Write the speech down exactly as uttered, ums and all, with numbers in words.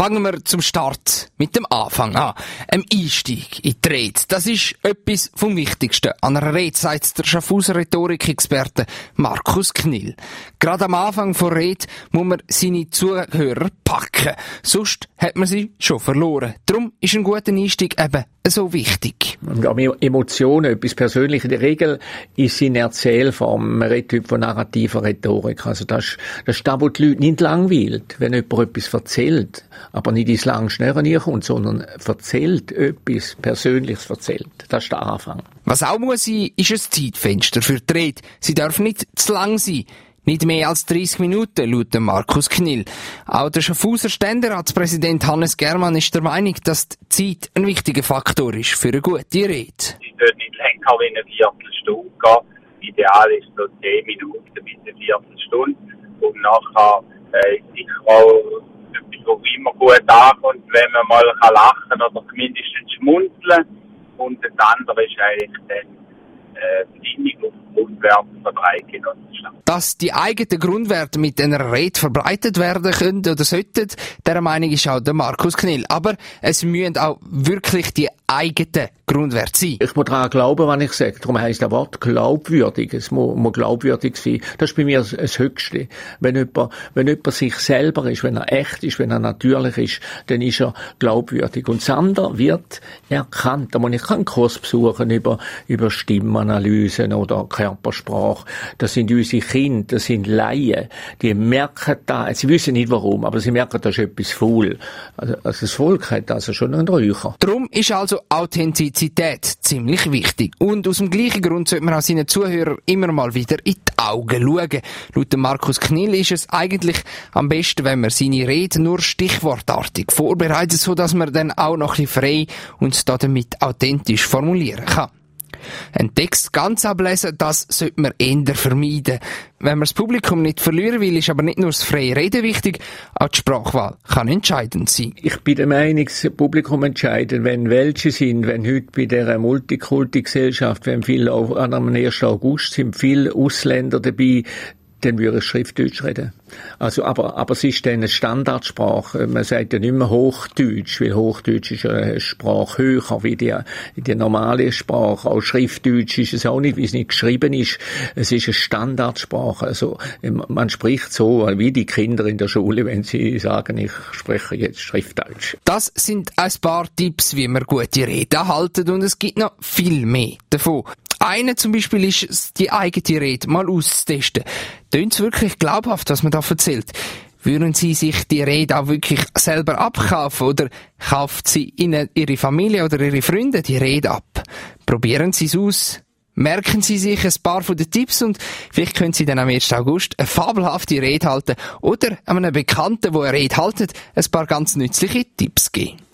Fangen wir zum Start mit dem Anfang an. Ein Einstieg in die Rede. Das ist etwas vom Wichtigsten an einer Rede, sagt der Schaffhauser Rhetorik-Experte Markus Knill. Gerade am Anfang der Rede muss man seine Zuhörer packen. Sonst hat man sie schon verloren. Darum ist ein guter Einstieg eben so wichtig. Ja, Emotionen, etwas Persönliches. In der Regel ist sie in Erzählform. Man redet heute von narrativer Rhetorik. Also das ist, das ist das, was die Leute nicht langweilt. Wenn jemand etwas erzählt, aber nicht ins lange Schnell kommt, sondern erzählt etwas Persönliches erzählt. Das ist der Anfang. Was auch muss sein, ist ein Zeitfenster für die Rede. Sie darf nicht zu lang sein. Nicht mehr als dreissig Minuten, laut Markus Knill. Auch der Schaffhauser Ständeratspräsident Hannes Germann ist der Meinung, dass die Zeit ein wichtiger Faktor ist für eine gute Rede. Sie soll nicht länger wie eine Viertelstunde gehen. Ideal ist so zehn Minuten bis eine Viertelstunde. Und nachher äh, ist sicher auch etwas, was immer gut ankommt, wenn man mal lachen kann oder zumindest schmunzeln. Und das andere ist eigentlich dann Besinnung auf Grundwerte von der Eidgenossenschaft. Dass die eigenen Grundwerte mit einer Rede verbreitet werden können oder sollten, dieser Meinung ist auch der Markus Knill. Aber es müssen auch wirklich die eigenen Grundwerte sein. Ich muss daran glauben, was ich sage. Darum heisst das Wort glaubwürdig. Es muss, muss glaubwürdig sein. Das ist bei mir das, das Höchste. Wenn jemand, wenn jemand sich selber ist, wenn er echt ist, wenn er natürlich ist, dann ist er glaubwürdig. Und das andere wird erkannt. Da muss ich keinen Kurs besuchen über, über Stimmanalysen oder Körpersprache. Das sind unsere Kinder, das sind Laien. Die merken das. Sie wissen nicht warum, aber sie merken, das ist etwas faul. Also, also das Volk hat also schon einen Räucher. Darum ist also Authentizität ziemlich wichtig. Und aus dem gleichen Grund sollte man auch seinen Zuhörern immer mal wieder in die Augen schauen. Laut Markus Knill ist es eigentlich am besten, wenn man seine Rede nur stichwortartig vorbereitet, sodass man dann auch noch ein bisschen frei und damit authentisch formulieren kann. Einen Text ganz ablesen, das sollte man eher vermeiden. Wenn man das Publikum nicht verlieren will, ist aber nicht nur das freie Reden wichtig, auch die Sprachwahl kann entscheidend sein. Ich bin der Meinung, das Publikum entscheidet, wenn welche sind, wenn heute bei dieser Multikulti-Gesellschaft, wenn viele am ersten August sind, viele Ausländer dabei, dann würde ich Schriftdeutsch reden. Also, aber, aber es ist dann eine Standardsprache. Man sagt ja nicht mehr Hochdeutsch, weil Hochdeutsch ist eine Sprache höher wie die, die normale Sprache. Auch Schriftdeutsch ist es auch nicht, wie es nicht geschrieben ist. Es ist eine Standardsprache. Also, man spricht so wie die Kinder in der Schule, wenn sie sagen, ich spreche jetzt Schriftdeutsch. Das sind ein paar Tipps, wie man gute Reden halten, und es gibt noch viel mehr davon. Einer zum Beispiel ist, die eigene Rede mal auszutesten. Tönt es wirklich glaubhaft, was man da erzählt? Würden Sie sich die Rede auch wirklich selber abkaufen oder kauft sie Ihnen Ihre Familie oder Ihre Freunde die Rede ab? Probieren Sie es aus. Merken Sie sich ein paar von den Tipps und vielleicht können Sie dann am ersten August eine fabelhafte Rede halten oder einem Bekannten, der eine Rede haltet, ein paar ganz nützliche Tipps geben.